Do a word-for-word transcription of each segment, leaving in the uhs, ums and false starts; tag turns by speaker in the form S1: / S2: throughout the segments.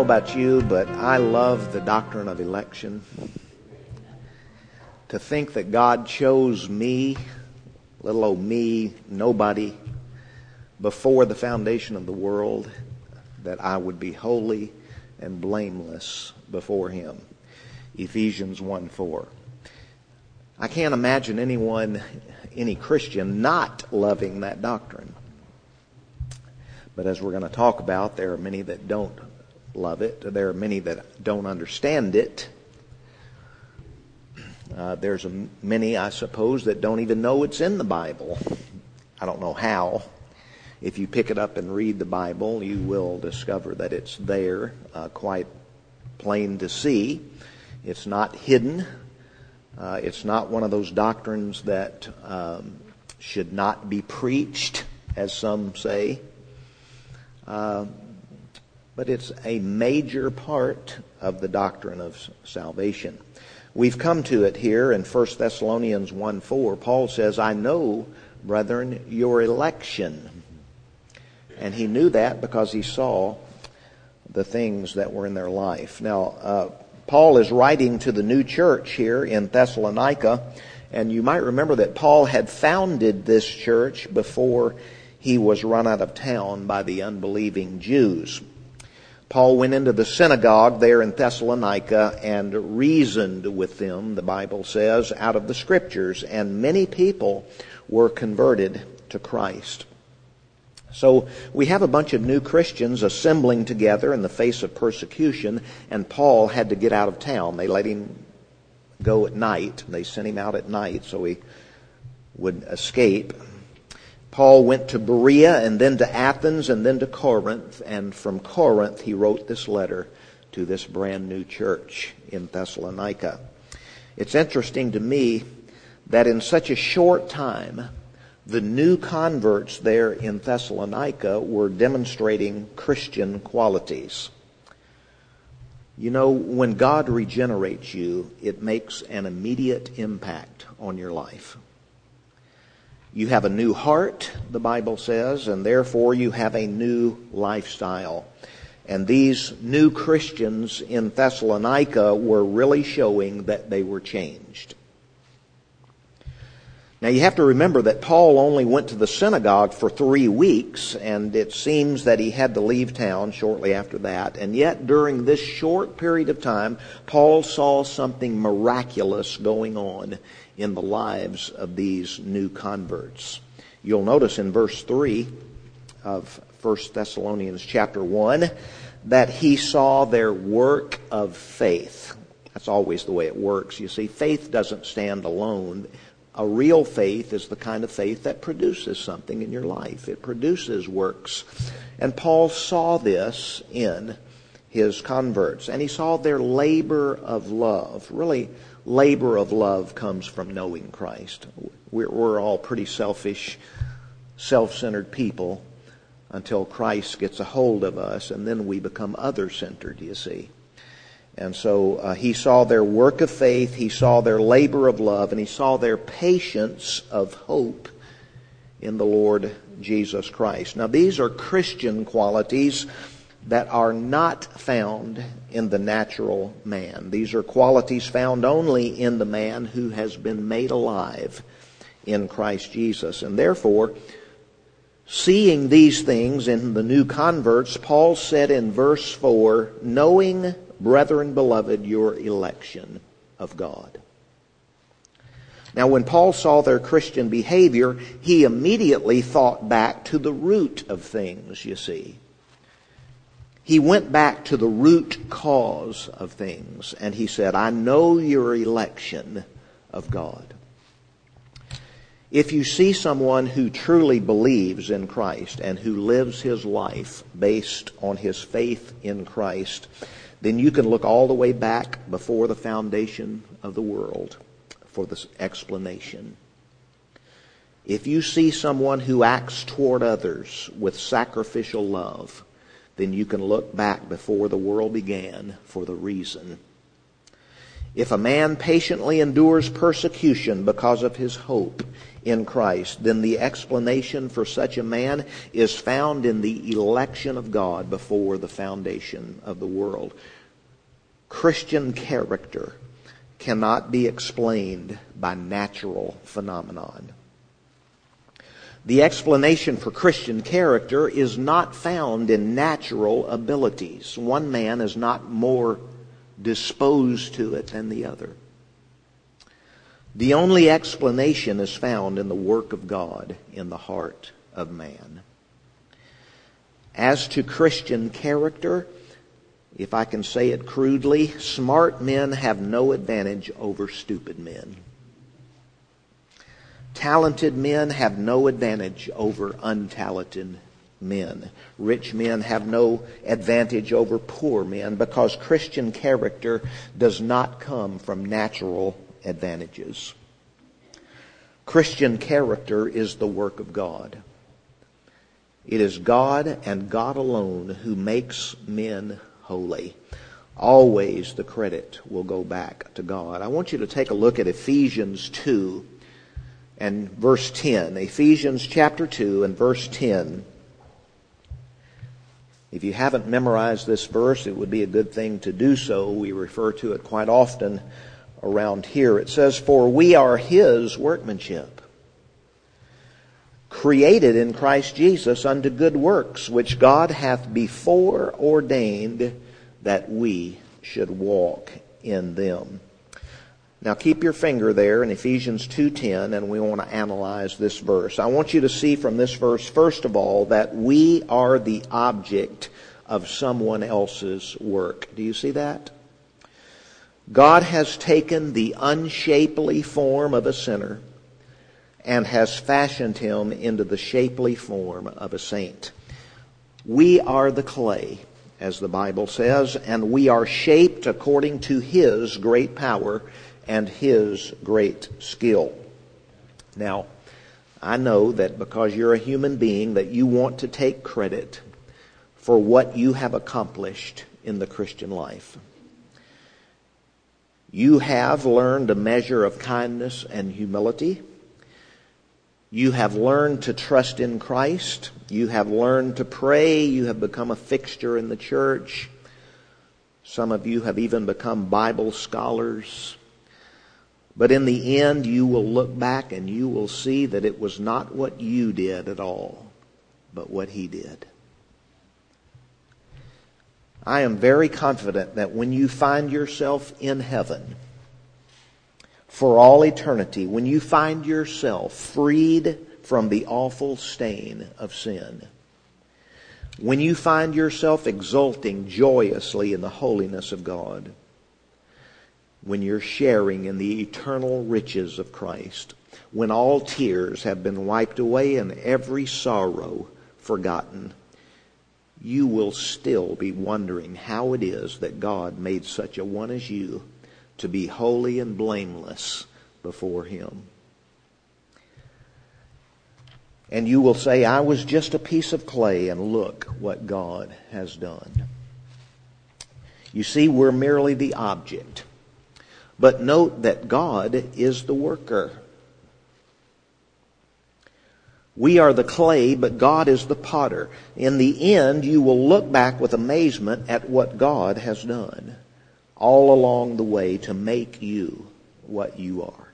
S1: about you, but I love the doctrine of election. To think that God chose me, little old me, nobody, before the foundation of the world, that I would be holy and blameless before Him. Ephesians one four. I can't imagine anyone, any Christian, not loving that doctrine. But as we're going to talk about, there are many that don't love it. There are many that don't understand it. Uh, there's a, many, I suppose, that don't even know it's in the Bible. I don't know how. If you pick it up and read the Bible, you will discover that it's there, uh, quite plain to see. It's not hidden. Uh, it's not one of those doctrines that um, should not be preached, as some say. Uh, but it's a major part of the doctrine of salvation. We've come to it here in First Thessalonians one four. Paul says, I know, brethren, your election. And he knew that because he saw the things that were in their life. Now, uh, Paul is writing to the new church here in Thessalonica, and you might remember that Paul had founded this church before he was run out of town by the unbelieving Jews. Paul went into the synagogue there in Thessalonica and reasoned with them, the Bible says, out of the Scriptures, and many people were converted to Christ. So we have a bunch of new Christians assembling together in the face of persecution, and Paul had to get out of town. They let him go at night. They sent him out at night so he would escape. Paul went to Berea and then to Athens and then to Corinth, and from Corinth he wrote this letter to this brand new church in Thessalonica. It's interesting to me that in such a short time, the new converts there in Thessalonica were demonstrating Christian qualities. You know, when God regenerates you, it makes an immediate impact on your life. You have a new heart, the Bible says, and therefore you have a new lifestyle. And these new Christians in Thessalonica were really showing that they were changed. Now you have to remember that Paul only went to the synagogue for three weeks, and it seems that he had to leave town shortly after that. And yet during this short period of time, Paul saw something miraculous going on in the lives of these new converts. You'll notice in verse three of First Thessalonians chapter one that he saw their work of faith. That's always the way it works. You see, faith doesn't stand alone. A real faith is the kind of faith that produces something in your life. It produces works. And Paul saw this in his converts. And he saw their labor of love. Really, labor of love comes from knowing Christ. We're, we're all pretty selfish, self-centered people until Christ gets a hold of us, and then we become other-centered, you see. And so uh, he saw their work of faith, he saw their labor of love, and he saw their patience of hope in the Lord Jesus Christ. Now these are Christian qualities that are not found in the natural man. These are qualities found only in the man who has been made alive in Christ Jesus. And therefore, seeing these things in the new converts, Paul said in verse four, knowing, brethren beloved, your election of God. Now when Paul saw their Christian behavior, he immediately thought back to the root of things, you see. He went back to the root cause of things, and he said, I know your election of God. If you see someone who truly believes in Christ and who lives his life based on his faith in Christ, then you can look all the way back before the foundation of the world for this explanation. If you see someone who acts toward others with sacrificial love, then you can look back before the world began for the reason. If a man patiently endures persecution because of his hope in Christ, then the explanation for such a man is found in the election of God before the foundation of the world. Christian character cannot be explained by natural phenomenon. The explanation for Christian character is not found in natural abilities. One man is not more disposed to it than the other. The only explanation is found in the work of God in the heart of man. As to Christian character, if I can say it crudely, smart men have no advantage over stupid men. Talented men have no advantage over untalented men. Rich men have no advantage over poor men, because Christian character does not come from natural advantages. Christian character is the work of God. It is God and God alone who makes men holy. Always the credit will go back to God. I want you to take a look at Ephesians two and verse ten. Ephesians chapter two and verse ten. If you haven't memorized this verse, it would be a good thing to do so. We refer to it quite often around here. It says, "For we are His workmanship, created in Christ Jesus unto good works, which God hath before ordained that we should walk in them." Now keep your finger there in Ephesians two ten, and we want to analyze this verse. I want you to see from this verse, first of all, that we are the object of someone else's work. Do you see that? God has taken the unshapely form of a sinner and has fashioned him into the shapely form of a saint. We are the clay, as the Bible says, and we are shaped according to His great power and His great skill. Now, I know that because you're a human being that you want to take credit for what you have accomplished in the Christian life. You have learned a measure of kindness and humility. You have learned to trust in Christ. You have learned to pray. You have become a fixture in the church. Some of you have even become Bible scholars. But in the end, you will look back and you will see that it was not what you did at all, but what He did. I am very confident that when you find yourself in heaven for all eternity, when you find yourself freed from the awful stain of sin, when you find yourself exulting joyously in the holiness of God, when you're sharing in the eternal riches of Christ, when all tears have been wiped away and every sorrow forgotten, you will still be wondering how it is that God made such a one as you to be holy and blameless before Him. And you will say, I was just a piece of clay, and look what God has done. You see, we're merely the object. But note that God is the worker. We are the clay, but God is the potter. In the end, you will look back with amazement at what God has done all along the way to make you what you are.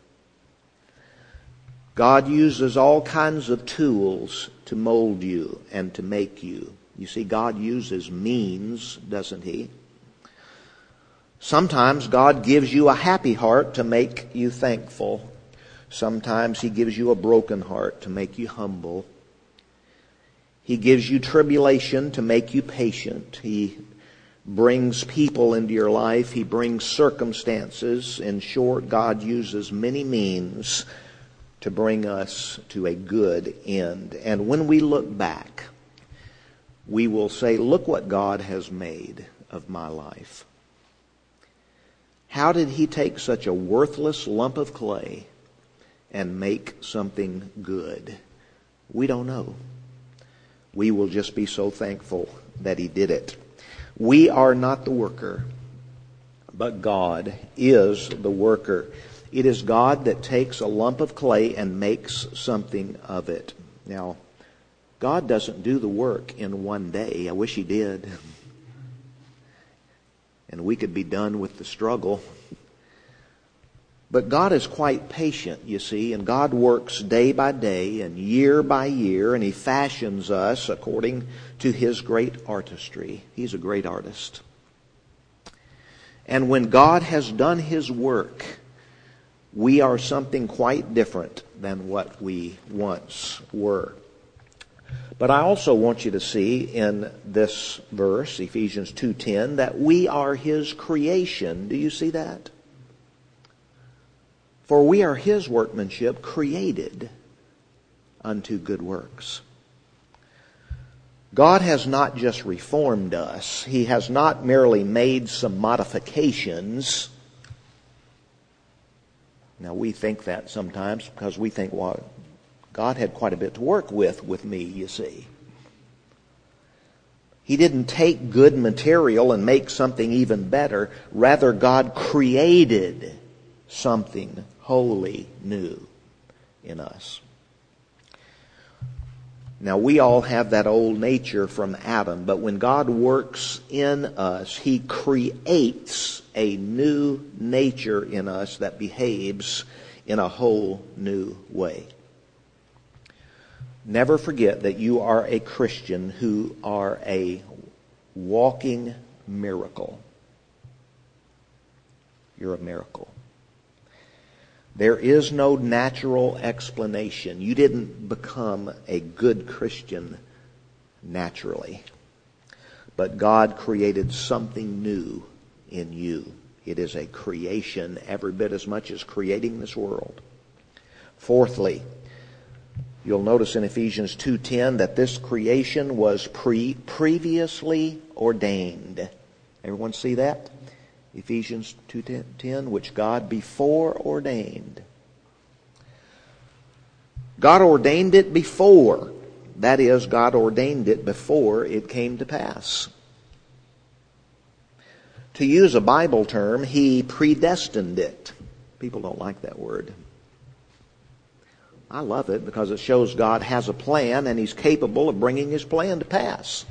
S1: God uses all kinds of tools to mold you and to make you. You see, God uses means, doesn't He? Sometimes God gives you a happy heart to make you thankful. Sometimes He gives you a broken heart to make you humble. He gives you tribulation to make you patient. He brings people into your life. He brings circumstances. In short, God uses many means to bring us to a good end. And when we look back, we will say, look what God has made of my life. How did He take such a worthless lump of clay and make something good? We don't know. We will just be so thankful that He did it. We are not the worker, but God is the worker. It is God that takes a lump of clay and makes something of it. Now, God doesn't do the work in one day. I wish He did. And we could be done with the struggle. But God is quite patient, you see, and God works day by day and year by year, and He fashions us according to His great artistry. He's a great artist. And when God has done His work, we are something quite different than what we once were. But I also want you to see in this verse, Ephesians two ten, that we are His creation. Do you see that? For we are His workmanship, created unto good works. God has not just reformed us. He has not merely made some modifications. Now, we think that sometimes because we think, well, God had quite a bit to work with with me, you see. He didn't take good material and make something even better. Rather, God created something wholly new in us. Now, we all have that old nature from Adam, but when God works in us, He creates a new nature in us that behaves in a whole new way. Never forget that you are a Christian who are a walking miracle. You're a miracle. There is no natural explanation. You didn't become a good Christian naturally. But God created something new in you. It is a creation every bit as much as creating this world. Fourthly, you'll notice in Ephesians two ten that this creation was pre previously ordained. Everyone see that? Ephesians two ten, which God before ordained. God ordained it before. That is, God ordained it before it came to pass. To use a Bible term, He predestined it. People don't like that word. I love it because it shows God has a plan and He's capable of bringing His plan to pass.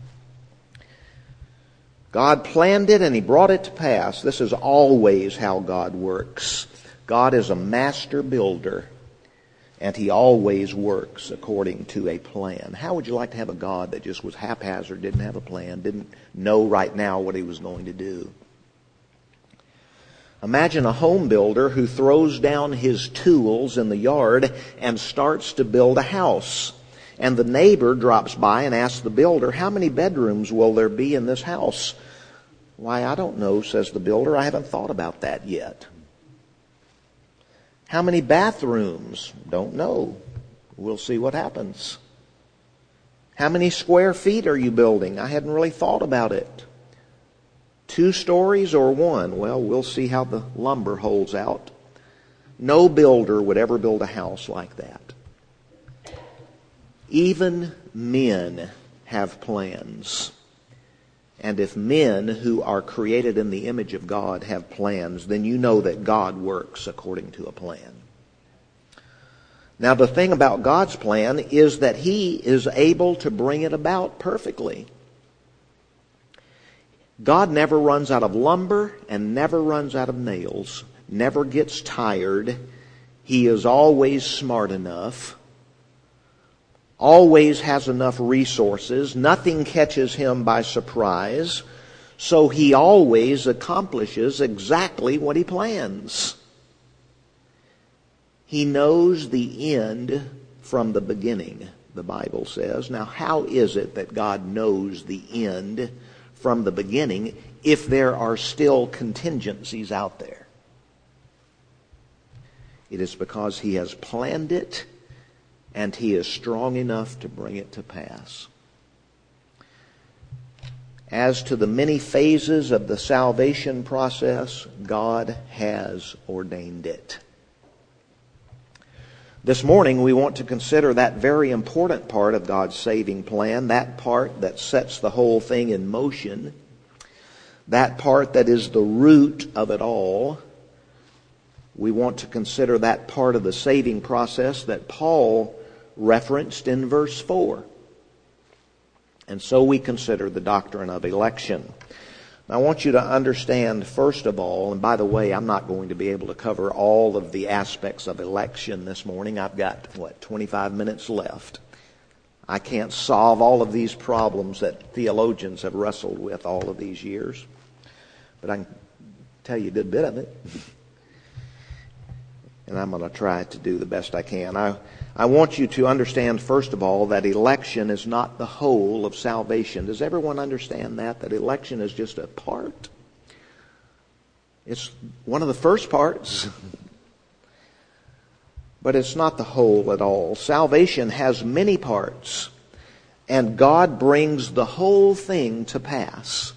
S1: God planned it and He brought it to pass. This is always how God works. God is a master builder and He always works according to a plan. How would you like to have a God that just was haphazard, didn't have a plan, didn't know right now what He was going to do? Imagine a home builder who throws down his tools in the yard and starts to build a house. And the neighbor drops by and asks the builder, "How many bedrooms will there be in this house?" "Why, I don't know," says the builder. "I haven't thought about that yet." "How many bathrooms?" "Don't know. We'll see what happens." "How many square feet are you building?" "I hadn't really thought about it." "Two stories or one?" "Well, we'll see how the lumber holds out." No builder would ever build a house like that. Even men have plans. And if men who are created in the image of God have plans, then you know that God works according to a plan. Now, the thing about God's plan is that He is able to bring it about perfectly. God never runs out of lumber and never runs out of nails, never gets tired. He is always smart enough, always has enough resources. Nothing catches Him by surprise. So He always accomplishes exactly what He plans. He knows the end from the beginning, the Bible says. Now, how is it that God knows the end from the beginning if there are still contingencies out there? It is because He has planned it and He is strong enough to bring it to pass. As to the many phases of the salvation process, God has ordained it. This morning we want to consider that very important part of God's saving plan, that part that sets the whole thing in motion. that part that is the root of it all. We want to consider that part of the saving process that Paul referenced in verse four. And so we consider the doctrine of election. Now, I want you to understand, first of all, and by the way, I'm not going to be able to cover all of the aspects of election this morning. I've got, what, twenty-five minutes left. I can't solve all of these problems that theologians have wrestled with all of these years. But I can tell you a good bit of it. And I'm going to try to do the best I can. I, I want you to understand, first of all, that election is not the whole of salvation. Does everyone understand that? That election is just a part? It's one of the first parts. But it's not the whole at all. Salvation has many parts. And God brings the whole thing to pass.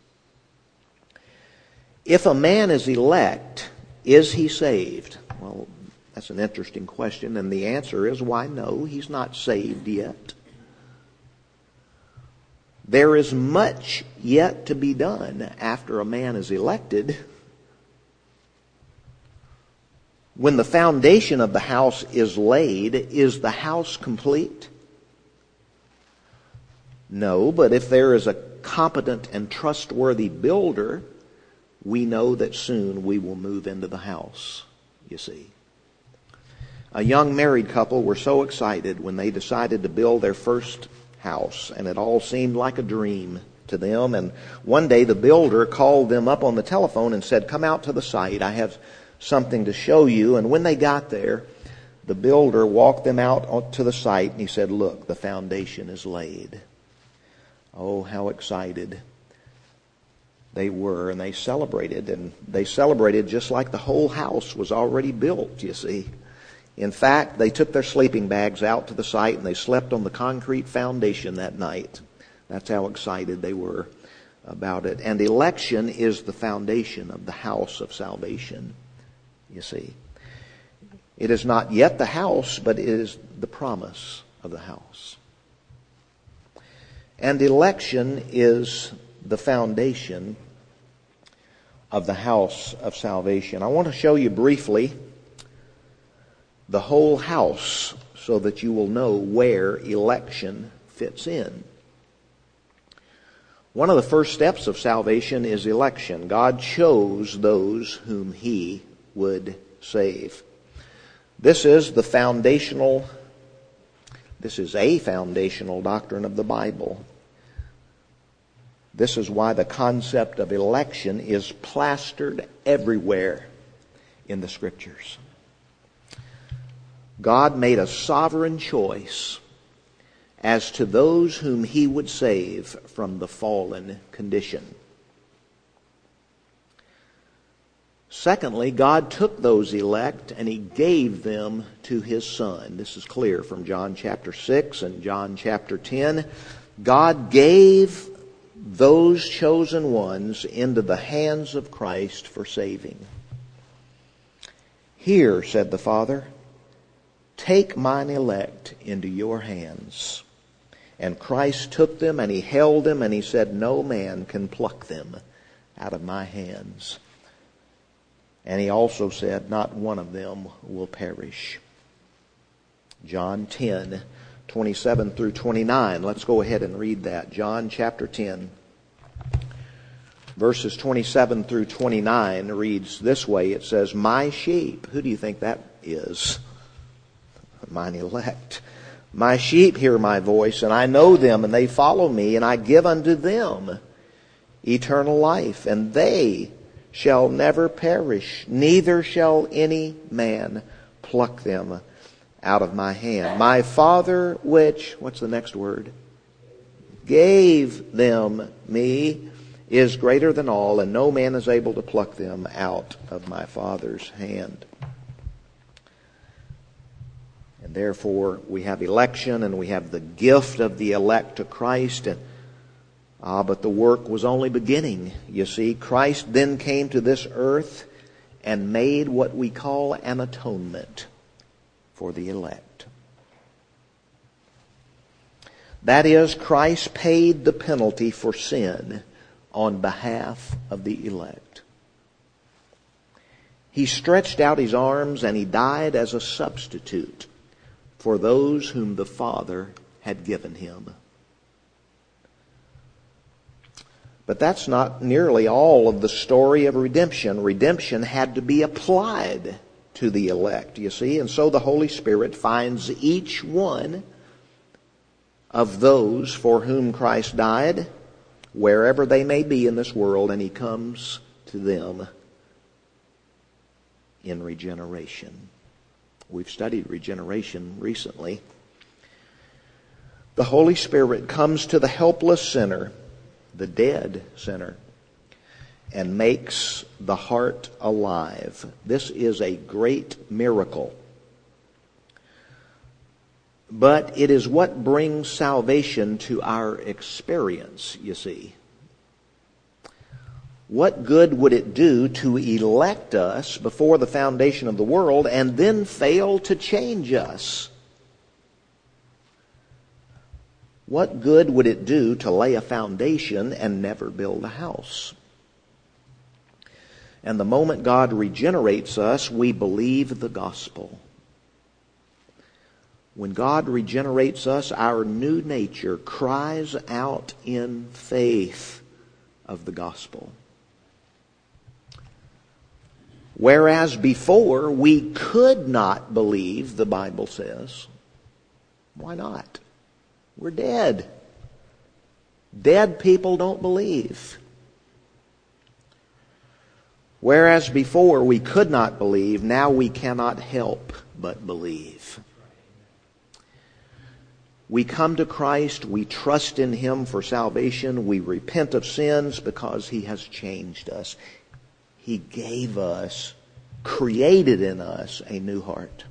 S1: If a man is elect, is he saved? Well, that's an interesting question, and the answer is, why no, he's not saved yet. There is much yet to be done after a man is elected. When the foundation of the house is laid, is the house complete? No, but if there is a competent and trustworthy builder, we know that soon we will move into the house. You see, a young married couple were so excited when they decided to build their first house, and it all seemed like a dream to them. And one day the builder called them up on the telephone and said, "Come out to the site. I have something to show you." And when they got there, the builder walked them out to the site and he said, "Look, the foundation is laid." Oh, how excited they were, and they celebrated, and they celebrated just like the whole house was already built, you see. In fact, they took their sleeping bags out to the site and they slept on the concrete foundation that night. That's how excited they were about it. And election is the foundation of the house of salvation, you see. It is not yet the house, but it is the promise of the house. And election is the foundation of the house of salvation. I want to show you briefly the whole house so that you will know where election fits in. One of the first steps of salvation is election. God chose those whom He would save. This is the foundational, this is a foundational doctrine of the Bible. This is why the concept of election is plastered everywhere in the Scriptures. God made a sovereign choice as to those whom He would save from the fallen condition. Secondly, God took those elect and He gave them to His Son. This is clear from John chapter six and John chapter ten. God gave those chosen ones into the hands of Christ for saving. "Here," said the Father, "take mine elect into your hands." And Christ took them and He held them and He said, "No man can pluck them out of my hands." And He also said, "Not one of them will perish." John ten, twenty-seven through twenty-nine. Let's go ahead and read that. John chapter ten, verses twenty-seven through twenty-nine reads this way. It says, "My sheep," who do you think that is? Mine elect. "My sheep hear my voice, and I know them, and they follow me, and I give unto them eternal life, and they shall never perish, neither shall any man pluck them out of my hand. My Father which," what's the next word? "Gave them me is greater than all, and no man is able to pluck them out of my Father's hand." And therefore we have election and we have the gift of the elect to Christ. And, ah, but the work was only beginning. You see, Christ then came to this earth and made what we call an atonement for the elect. That is, Christ paid the penalty for sin on behalf of the elect. He stretched out his arms and he died as a substitute for those whom the Father had given him. But that's not nearly all of the story of redemption. Redemption had to be applied to the elect, you see. And so the Holy Spirit finds each one of those for whom Christ died, wherever they may be in this world, and he comes to them in regeneration. We've studied regeneration recently. The Holy Spirit comes to the helpless sinner, the dead sinner, and makes the heart alive. This is a great miracle. But it is what brings salvation to our experience, you see. What good would it do to elect us before the foundation of the world and then fail to change us? What good would it do to lay a foundation and never build a house? And the moment God regenerates us, we believe the gospel. When God regenerates us, our new nature cries out in faith of the gospel. Whereas before we could not believe, the Bible says. Why not? We're dead. Dead people don't believe. Whereas before we could not believe, now we cannot help but believe. We come to Christ, we trust in Him for salvation, we repent of sins because He has changed us. He gave us, created in us a new heart.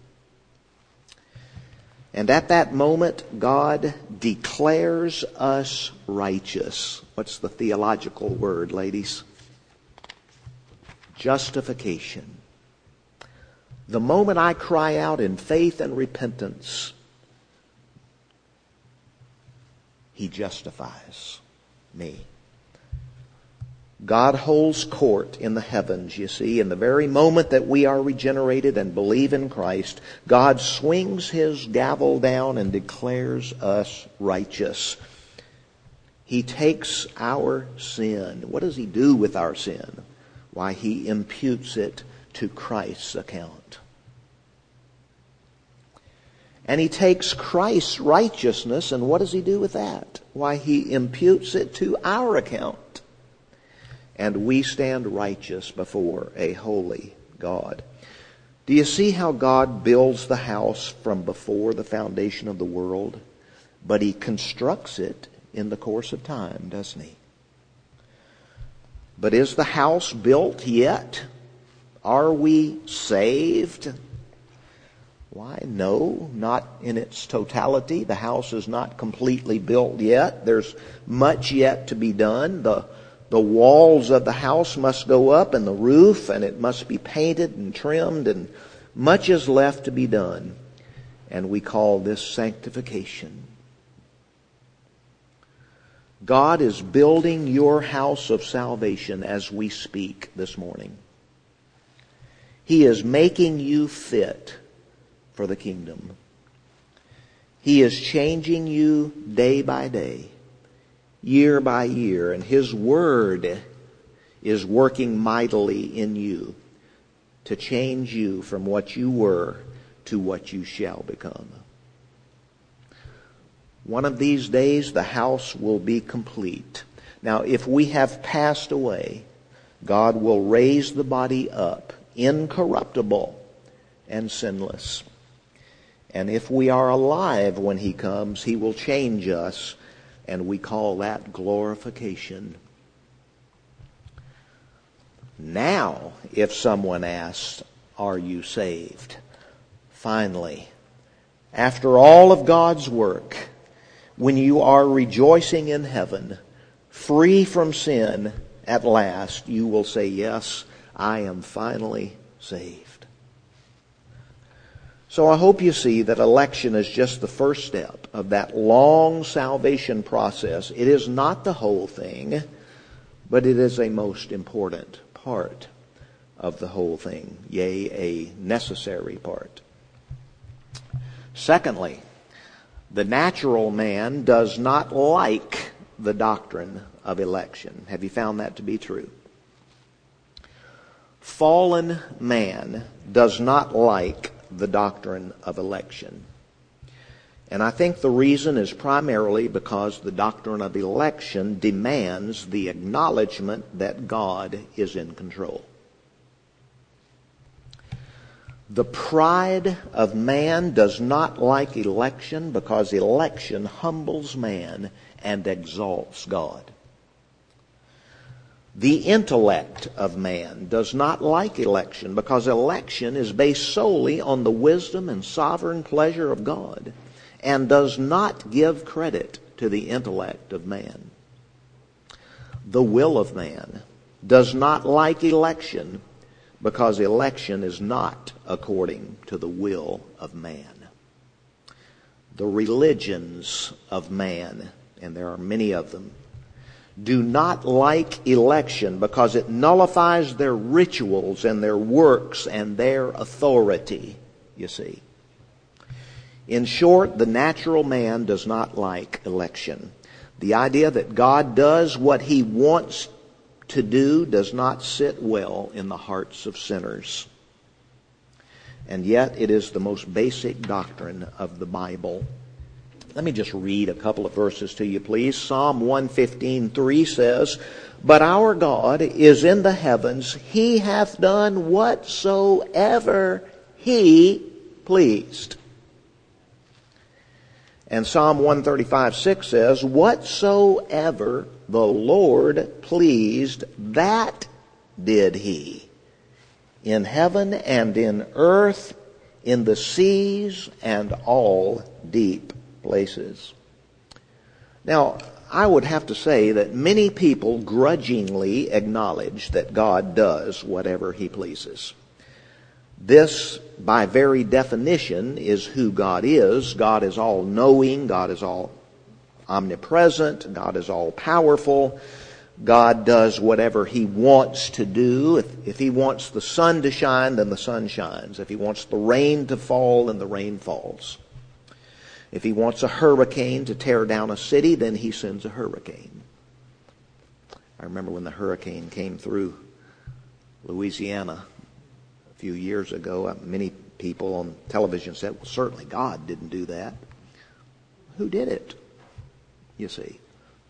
S1: And at that moment, God declares us righteous. What's the theological word, ladies? Justification. The moment I cry out in faith and repentance, He justifies me. God holds court in the heavens, you see. In the very moment that we are regenerated and believe in Christ, God swings His gavel down and declares us righteous. He takes our sin. What does He do with our sin? Why, He imputes it to Christ's account. And He takes Christ's righteousness, and what does He do with that? Why, He imputes it to our account. And we stand righteous before a holy God. Do you see how God builds the house from before the foundation of the world? But He constructs it in the course of time, doesn't He? But is the house built yet? Are we saved? Why, no, not in its totality. The house is not completely built yet. There's much yet to be done. The The walls of the house must go up, and the roof, and it must be painted and trimmed, and much is left to be done. And we call this sanctification. God is building your house of salvation as we speak this morning. He is making you fit for the kingdom. He is changing you day by day, year by year, and His Word is working mightily in you to change you from what you were to what you shall become. One of these days the house will be complete. Now, if we have passed away, God will raise the body up, incorruptible and sinless. And if we are alive when He comes, He will change us, and we call that glorification. Now, if someone asks, are you saved? Finally, after all of God's work, when you are rejoicing in heaven, free from sin at last, you will say, yes, I am finally saved. So I hope you see that election is just the first step of that long salvation process. It is not the whole thing, but it is a most important part of the whole thing, yea, a necessary part. Secondly, the natural man does not like the doctrine of election. Have you found that to be true? Fallen man does not like the doctrine of election. And I think the reason is primarily because the doctrine of election demands the acknowledgement that God is in control. The pride of man does not like election because election humbles man and exalts God. The intellect of man does not like election because election is based solely on the wisdom and sovereign pleasure of God and does not give credit to the intellect of man. The will of man does not like election because election is not according to the will of man. The religions of man, and there are many of them, do not like election because it nullifies their rituals and their works and their authority, you see. In short, the natural man does not like election. The idea that God does what He wants to do does not sit well in the hearts of sinners. And yet it is the most basic doctrine of the Bible. Let me just read a couple of verses to you, please. Psalm one fifteen, three says, "But our God is in the heavens. He hath done whatsoever He pleased." And Psalm one thirty-five, six says, "Whatsoever the Lord pleased, that did He, in heaven and in earth, in the seas and all deep places." Now, I would have to say that many people grudgingly acknowledge that God does whatever He pleases. This, by very definition, is who God is. God is all-knowing. God is all omnipresent. God is all-powerful. God does whatever He wants to do. If, if He wants the sun to shine, then the sun shines. If He wants the rain to fall, then the rain falls. If He wants a hurricane to tear down a city, then He sends a hurricane. I remember when the hurricane came through Louisiana a few years ago, many people on television said, well, certainly God didn't do that. Who did it? You see.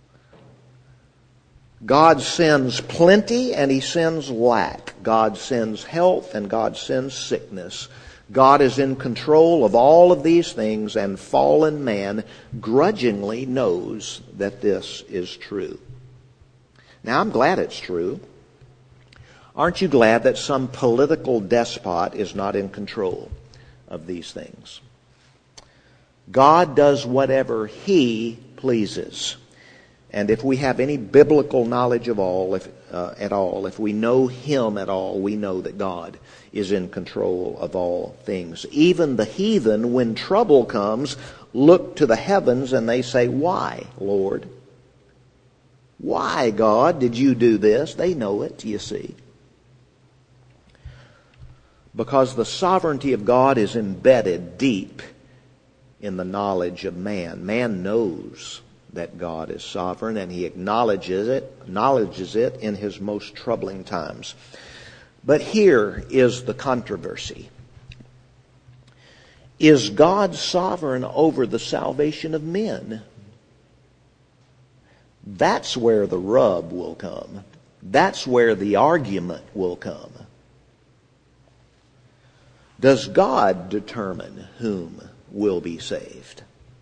S1: God sends plenty and He sends lack. God sends health and God sends sickness. God is in control of all of these things, and fallen man grudgingly knows that this is true. Now, I'm glad it's true. Aren't you glad that some political despot is not in control of these things? God does whatever He pleases. And if we have any biblical knowledge of all, if, uh, at all, if we know Him at all, we know that God is in control of all things. Even the heathen, when trouble comes, look to the heavens and they say, "Why, Lord? Why, God, did you do this?" They know it, you see. Because the sovereignty of God is embedded deep in the knowledge of man. Man knows that God is sovereign, and he acknowledges it, acknowledges it in his most troubling times. But here is the controversy. Is God sovereign over the salvation of men? That's where the rub will come. That's where the argument will come. Does God determine whom will be saved?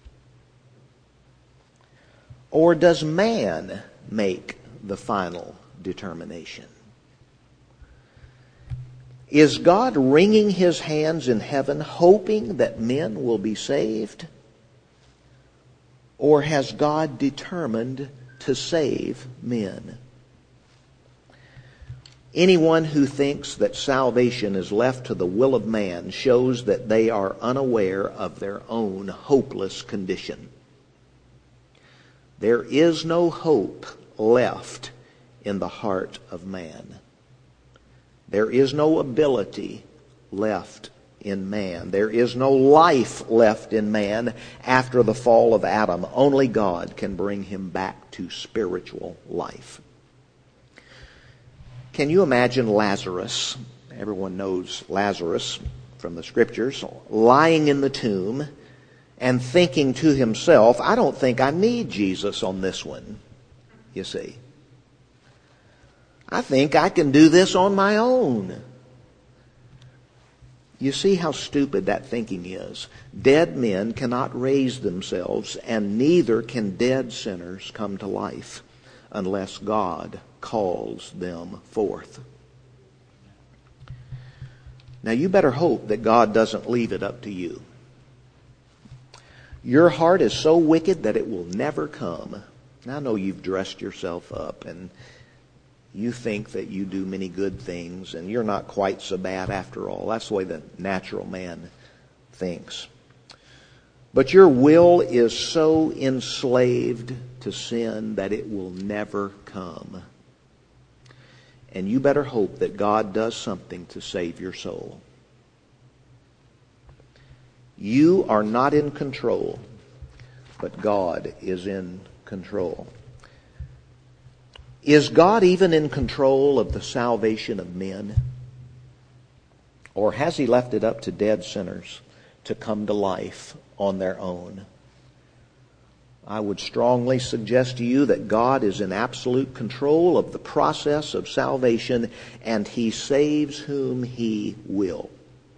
S1: Or does man make the final determination? Is God wringing His hands in heaven hoping that men will be saved? Or has God determined to save men? Anyone who thinks that salvation is left to the will of man shows that they are unaware of their own hopeless condition. There is no hope left in the heart of man. There is no ability left in man. There is no life left in man after the fall of Adam. Only God can bring him back to spiritual life. Can you imagine Lazarus? Everyone knows Lazarus from the Scriptures, lying in the tomb and thinking to himself, I don't think I need Jesus on this one, you see. I think I can do this on my own. You see how stupid that thinking is. Dead men cannot raise themselves, and neither can dead sinners come to life unless God calls them forth. Now you better hope that God doesn't leave it up to you. Your heart is so wicked that it will never come. Now, I know you've dressed yourself up and you think that you do many good things and you're not quite so bad after all. That's the way the natural man thinks. But your will is so enslaved to sin that it will never come. And you better hope that God does something to save your soul. You are not in control, but God is in control. Is God even in control of the salvation of men? Or has He left it up to dead sinners to come to life on their own? I would strongly suggest to you that God is in absolute control of the process of salvation, and He saves whom He will.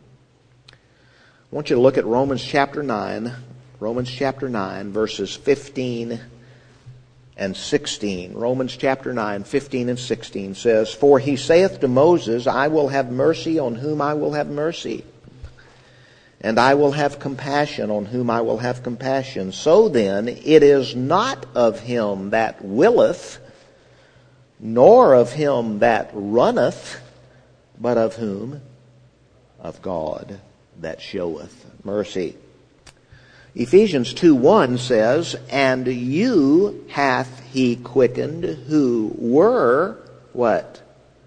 S1: I want you to look at Romans chapter nine, Romans chapter nine, verses fifteen and sixteen. Romans chapter nine, fifteen and sixteen says, For He saith to Moses, I will have mercy on whom I will have mercy, and I will have compassion on whom I will have compassion. So then, it is not of him that willeth, nor of him that runneth, but of whom? Of God that showeth mercy. Ephesians two one says, And you hath He quickened who were, what?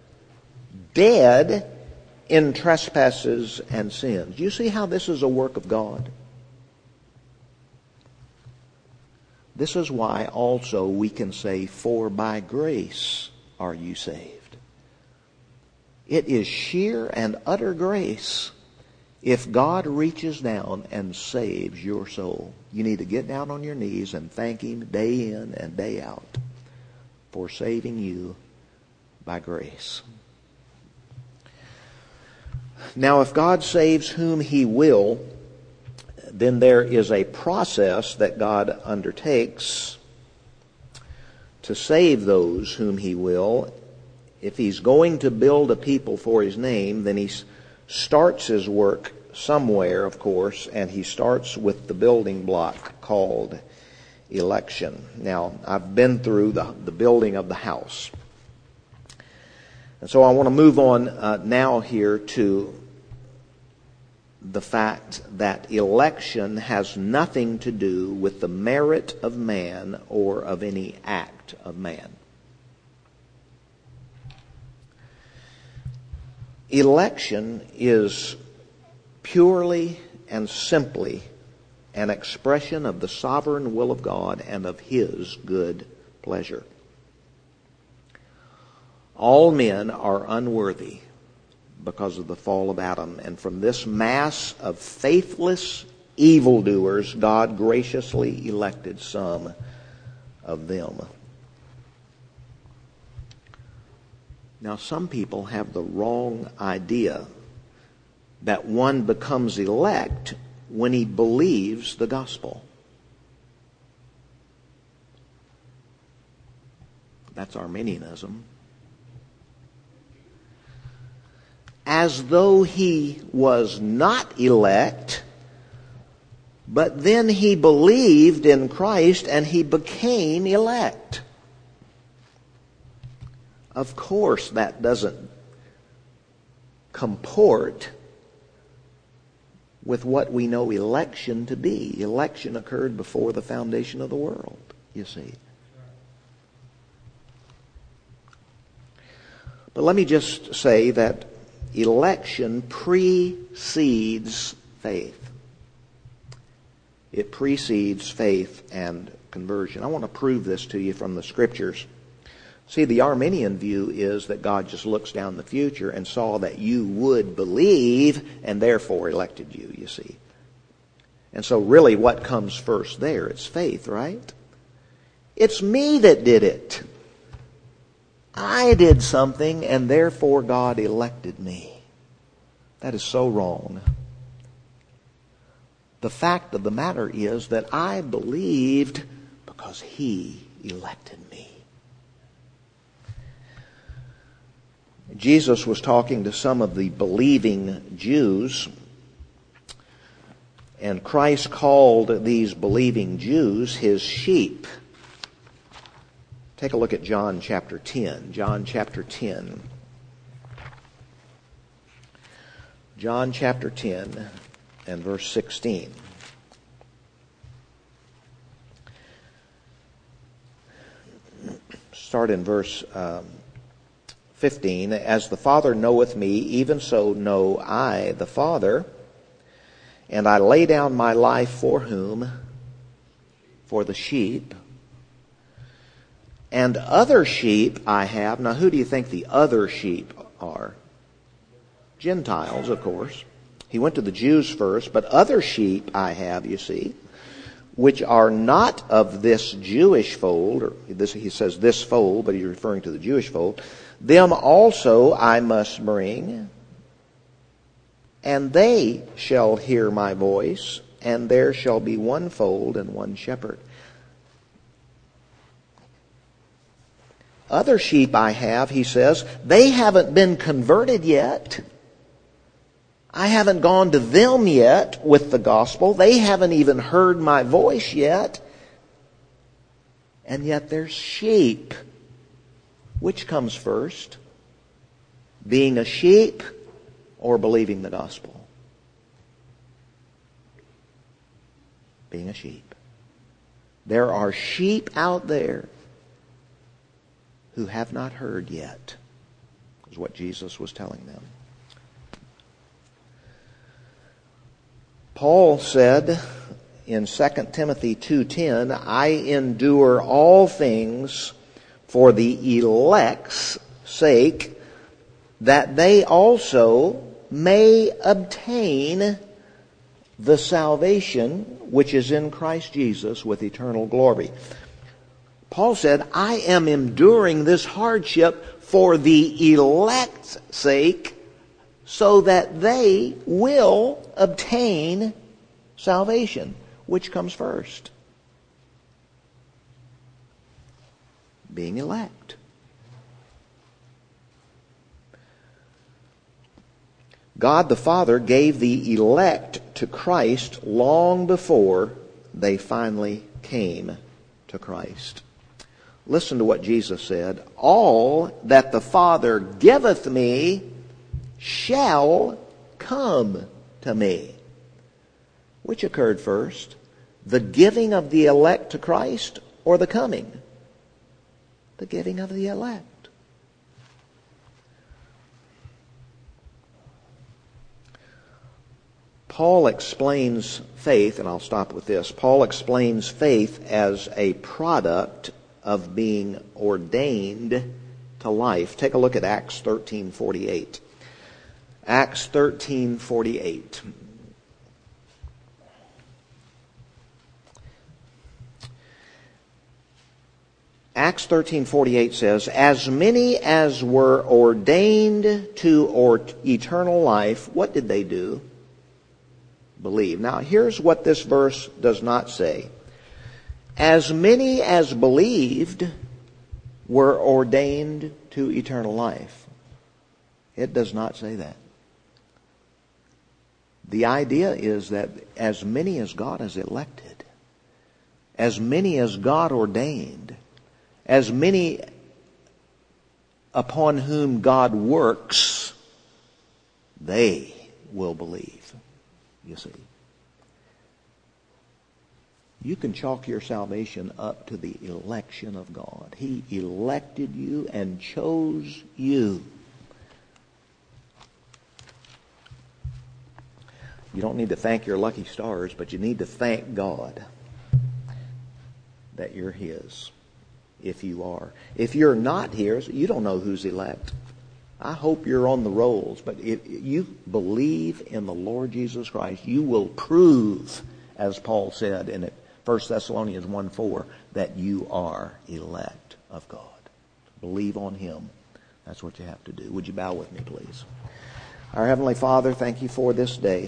S1: Dead in trespasses and sins. You see how this is a work of God? This is why also we can say, For by grace are you saved. It is sheer and utter grace. If God reaches down and saves your soul, you need to get down on your knees and thank Him day in and day out for saving you by grace. Now, if God saves whom He will, then there is a process that God undertakes to save those whom He will. If He's going to build a people for His name, then He starts His work somewhere, of course, and He starts with the building block called election. Now, I've been through the, the building of the house. And so I want to move on uh, now here to the fact that election has nothing to do with the merit of man or of any act of man. Election is purely and simply an expression of the sovereign will of God and of His good pleasure. All men are unworthy because of the fall of Adam, and from this mass of faithless evildoers, God graciously elected some of them. Now, some people have the wrong idea that one becomes elect when he believes the gospel. That's Arminianism. As though he was not elect, but then he believed in Christ and he became elect. Of course, that doesn't comport with what we know election to be. Election occurred before the foundation of the world, you see. But let me just say that election precedes faith. It precedes faith and conversion. I want to prove this to you from the Scriptures. See, the Arminian view is that God just looks down the future and saw that you would believe and therefore elected you, you see. And so really what comes first there? It's faith, right? It's me that did it. I did something and therefore God elected me. That is so wrong. The fact of the matter is that I believed because He elected me. Jesus was talking to some of the believing Jews, and Christ called these believing Jews His sheep. Take a look at John chapter ten. John chapter ten. John chapter ten and verse sixteen. Start in verse um, fifteen. As the Father knoweth me, even so know I the Father, and I lay down my life for whom? For the sheep. And other sheep I have. Now, who do you think the other sheep are? Gentiles, of course. He went to the Jews first, but other sheep I have, you see, which are not of this Jewish fold, or this, he says this fold, but he's referring to the Jewish fold. Them also I must bring, and they shall hear my voice, and there shall be one fold and one shepherd. Other sheep I have, he says, they haven't been converted yet. I haven't gone to them yet with the gospel. They haven't even heard my voice yet. And yet they're sheep. Which comes first? Being a sheep or believing the gospel? Being a sheep. There are sheep out there who have not heard yet, is what Jesus was telling them. Paul said in Second Timothy two ten, I endure all things for the elect's sake, that they also may obtain the salvation which is in Christ Jesus with eternal glory. Paul said, I am enduring this hardship for the elect's sake, so that they will obtain salvation. Which comes first? Being elect. God the Father gave the elect to Christ long before they finally came to Christ. Listen to what Jesus said. All that the Father giveth me shall come to me. Which occurred first? The giving of the elect to Christ or the coming? The giving of the elect. Paul explains faith, and I'll stop with this. Paul explains faith as a product of being ordained to life. Take a look at Acts thirteen forty-eight. Acts thirteen forty-eight. Acts thirteen forty-eight says, as many as were ordained to or eternal life, what did they do? Believe. Now, here's what this verse does not say. As many as believed were ordained to eternal life. It does not say that. The idea is that as many as God has elected, as many as God ordained, as many upon whom God works, they will believe. You see. You can chalk your salvation up to the election of God. He elected you and chose you You don't need to thank your lucky stars, but you need to thank God that you're His, if you are. If you're not His, you don't know who's elect. I hope you're on the rolls, but if you believe in the Lord Jesus Christ, you will prove, as Paul said in First Thessalonians one four, that you are elect of God. Believe on Him. That's what you have to do. Would you bow with me, please? Our Heavenly Father, thank you for this day.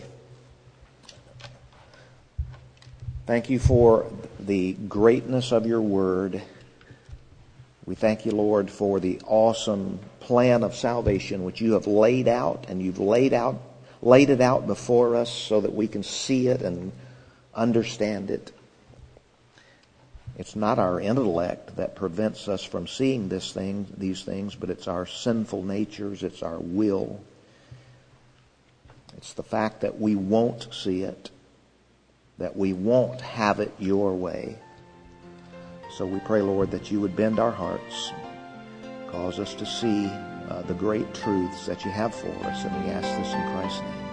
S1: Thank you for the greatness of your word. We thank you, Lord, for the awesome plan of salvation which you have laid out, and you've laid out, laid it out before us so that we can see it and understand it. It's not our intellect that prevents us from seeing this thing, these things, but it's our sinful natures, it's our will. It's the fact that we won't see it, that we won't have it your way. So we pray, Lord, that you would bend our hearts, cause us to see uh, the great truths that you have for us, and we ask this in Christ's name.